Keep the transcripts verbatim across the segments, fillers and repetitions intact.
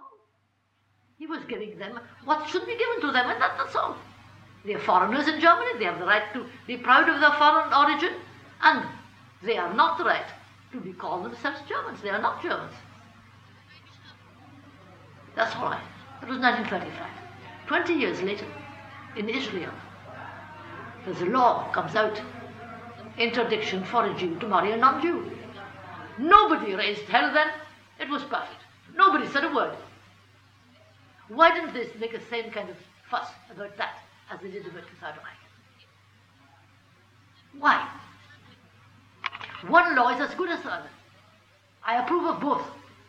all. He was giving them what should be given to them, and that, that's all. They are foreigners in Germany. They have the right to be proud of their foreign origin, and they are not the right to be called themselves Germans. They are not Germans. That's all right. That was nineteen thirty-five. Twenty years later, in Israel, there's a law comes out, interdiction for a Jew to marry a non-Jew. Nobody raised hell then. It was perfect. Nobody said a word. Why didn't they make the same kind of fuss about that as they did about the Third Reich? Why? One law is as good as the other. I approve of both.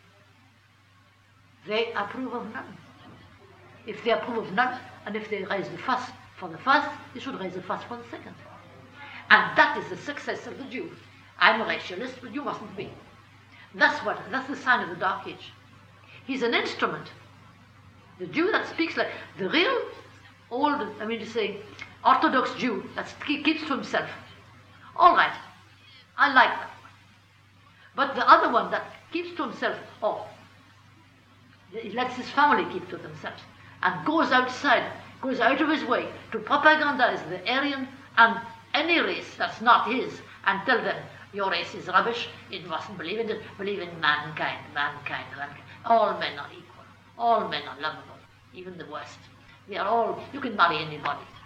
They approve of none. If they approve of none, and if they raise the fuss for the first, they should raise the fuss for the second. And that is the success of the Jew. I'm a racialist, but you mustn't be. That's what, that's the sign of the Dark Age. He's an instrument. The Jew that speaks like the real old, I mean to say, Orthodox Jew that keeps to himself. All right, I like that one. But the other one that keeps to himself, oh, he lets his family keep to themselves and goes outside, goes out of his way to propagandize the Aryan and any race that's not his and tell them, your race is rubbish, it mustn't believe in it, believe in mankind, mankind, mankind. All men are equal, all men are lovable, even the worst. We are all, you can marry anybody.